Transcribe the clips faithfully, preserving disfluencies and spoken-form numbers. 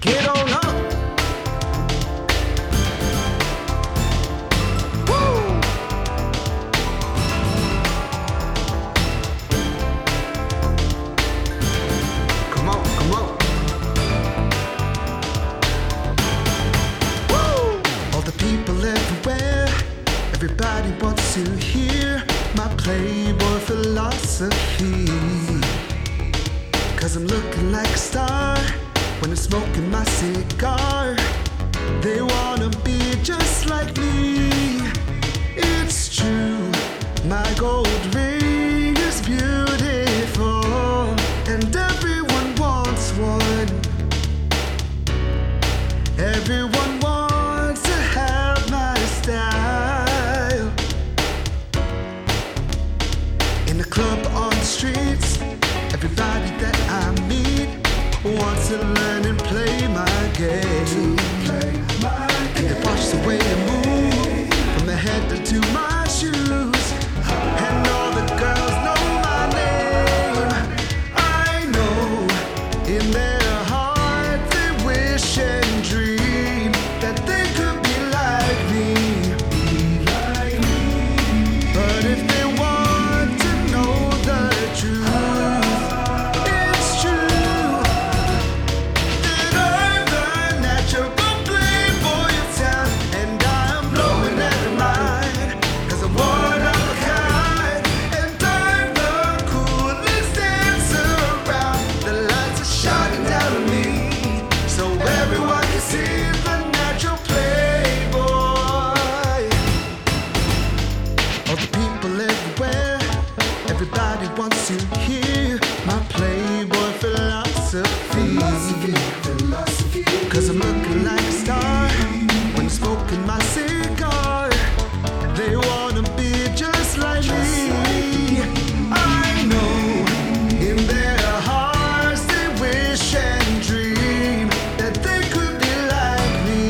Get on up. Woo! Come on, come on. Woo! All the people everywhere, everybody wants to hear my Playboy philosophy. Cause I'm looking like a star when I'm smoking my cigar. They wanna be just like me. It's true, my gold ring is beautiful, and everyone wants one. Everyone wants to have my style. In the club, on the streets, everybody that I meet wants to learn and play my game. And they watch the way I move, from the head to my shoes. And all the girls know my name. I know in their heart they wish and dream that they could be like me. But if they want to know the truth, it's true that I'm the natural playboy of town, and I'm blowing every mind, cause I'm one of a kind, and I'm the coolest dancer around. The lights are shining down on me, so everyone can see the natural playboy. All the people everywhere, everybody wants to hear my Playboy philosophy. Cause I'm looking like a star when I'm smoking my cigar. They wanna be just like me. I know in their hearts they wish and dream that they could be like me.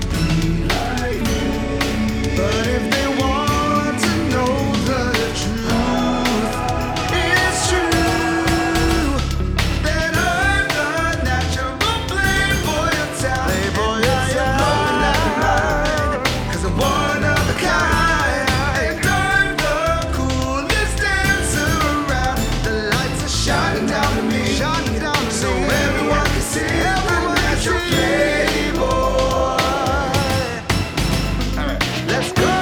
But if they want to know the truth, it's true that I'm the natural playboy of town. Playboy, yeah, yeah. I'm blowing every mind, cause I'm one of a kind, and I'm the coolest dancer around. The lights are shining down on me, shining down on so me, everyone can see the natural playboy. Let's go!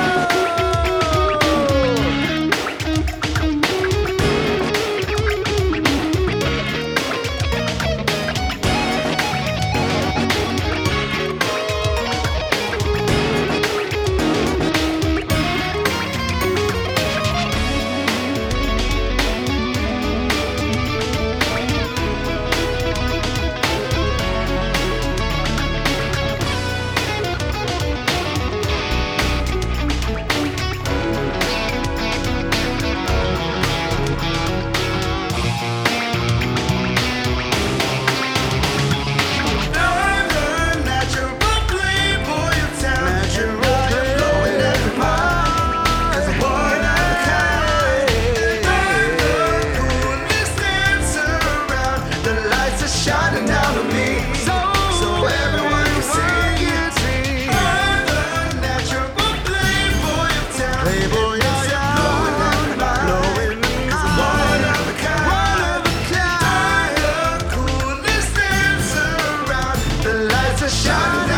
I'm the natural playboy of town. Natural playboy. Blowing every mind, cause I'm one of a kind, and I'm the coolest dancer around. The lights are shining down on me, so, so everyone can see it. I'm the natural playboy of town. Playboy, yeah, yeah. Blowing every mind, blowing cause I'm one of a kind, one of a kind. I'm the coolest dancer around. The lights are shining